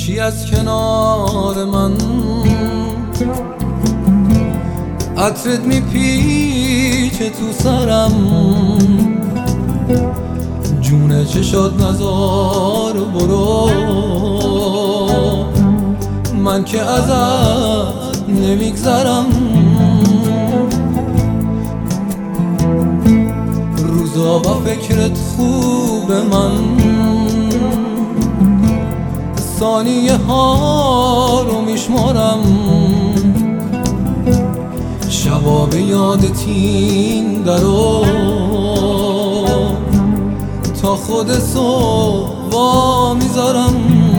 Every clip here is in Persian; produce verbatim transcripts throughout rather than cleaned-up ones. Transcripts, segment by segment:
میشی از کنار من، عطرت میپیچه تو سرم، جونه چشات نزار و برو، من که ازت نمیگذرم. روزا با فکرت خوب من، ثانیه ها رو میشمارم، شبا به یادت این درو تا خود صبح وا میذارم.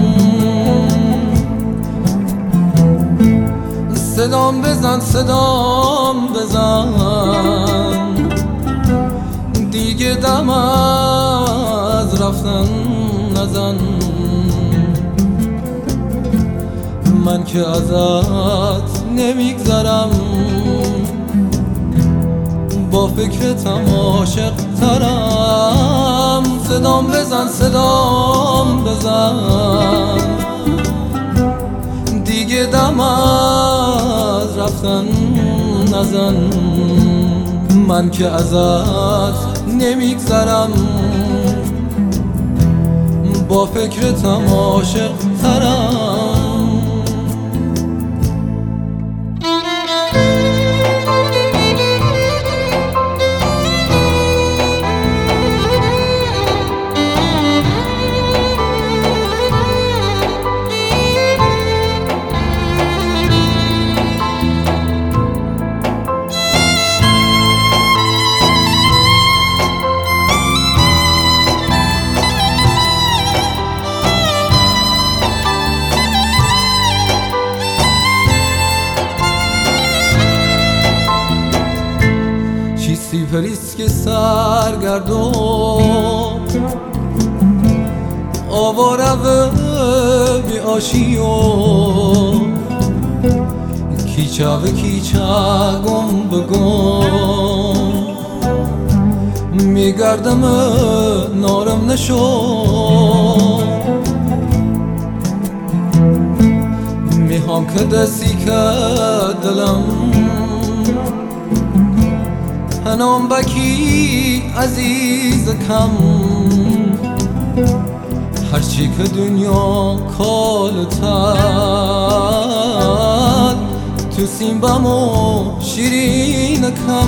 صدام بزن صدام بزن، دیگه دم از رفتن نزن، من که ازت نمیگذرم، با فکرتم عاشق ترم. صدام بزن صدام بزن، دیگه دم از رفتن نزن، من که ازت نمیگذرم، با فکرتم عاشق ترم. سیپریس که سرگردون آواره و بی آشیو، کیچه و کیچه گم بگم، میگردم نارم نشو، میخوام که دستی که دلم هنام بکی عزیز کم، هرچی که دنیا کالتر تو سیمبم و شیرین کم،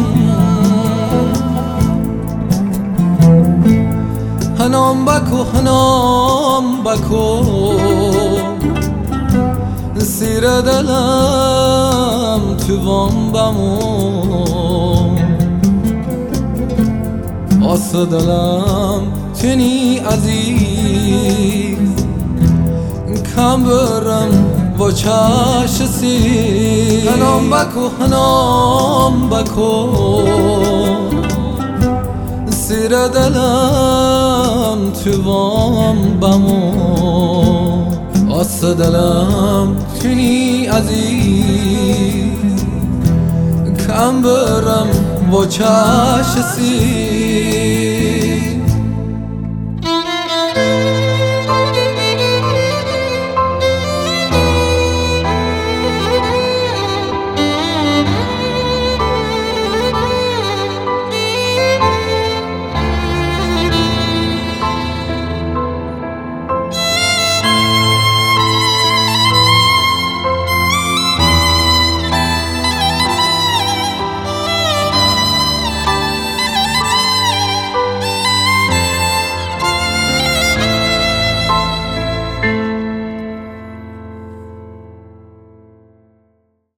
هنام بکو هنام بکو سیر دلم تو وامبمو، آس دلم تنی عزیز، کم برم با چش سیر، هنام بکو هنام بکو سیر دلم تو وام بمو، آس دلم تنی عزیز، کم برم با چش سیر.